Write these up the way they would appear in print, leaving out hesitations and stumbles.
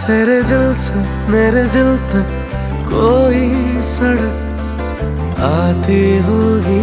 तेरे दिल से मेरे दिल तक कोई सड़क आती होगी।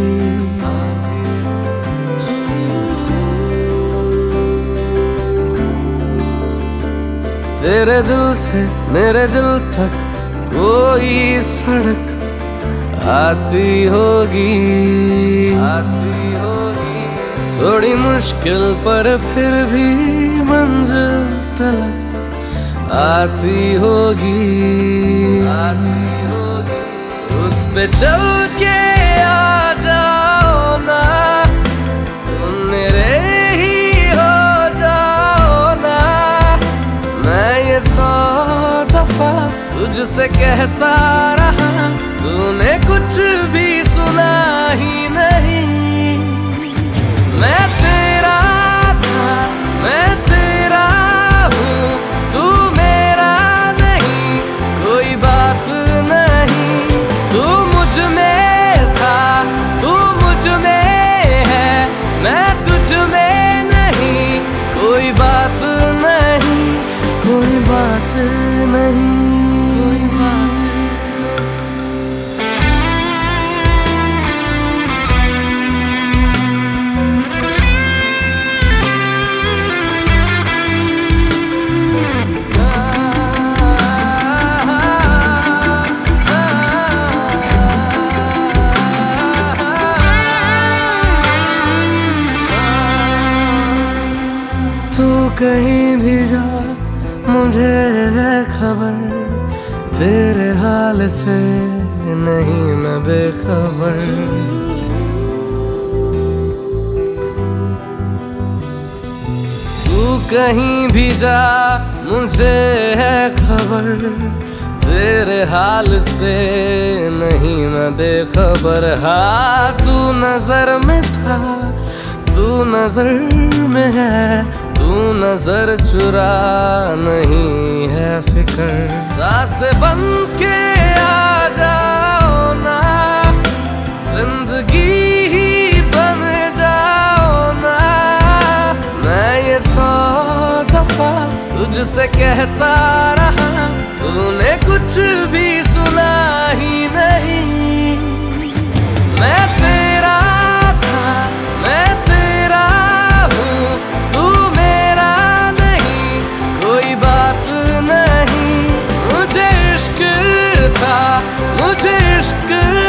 तेरे दिल से मेरे दिल तक कोई सड़क आती होगी, आती होगी। थोड़ी मुश्किल पर फिर भी मंजिल तलक आती होगी, आती होगी। उस पे चल के आ जाओ ना, तुम मेरे ही हो जाओ ना। मैं ये 100 दफा तुझसे कहता रहा, तूने कुछ भी सुना ही नहीं। मैं तेरा था, मैं तेरा हूँ, तू मेरा नहीं, कोई बात नहीं। तू मुझ में था, तू मुझ में है, मैं तुझ में नहीं, कोई बात नहीं, कोई बात नहीं, कोई बात नहीं। तू कहीं भी जा मुझे है खबर, तेरे हाल से नहीं मैं बेखबर। तू कहीं भी जा मुझे है खबर, तेरे हाल से नहीं मैं बेखबर। हाँ तू नजर में था, तू नजर में है, तू नजर चुरा नहीं है फिकर। सांस बन के आ जाओ ना, जिंदगी ही बन जाओ ना। मैं ये 100 दफा तुझसे कहता रहा, तूने कुछ भी सुना ही नहीं। मैं तेरा था, मैं तेरा हूँ, तू मेरा नहीं, कोई बात नहीं। मुझे इश्क था, मुझे इश्क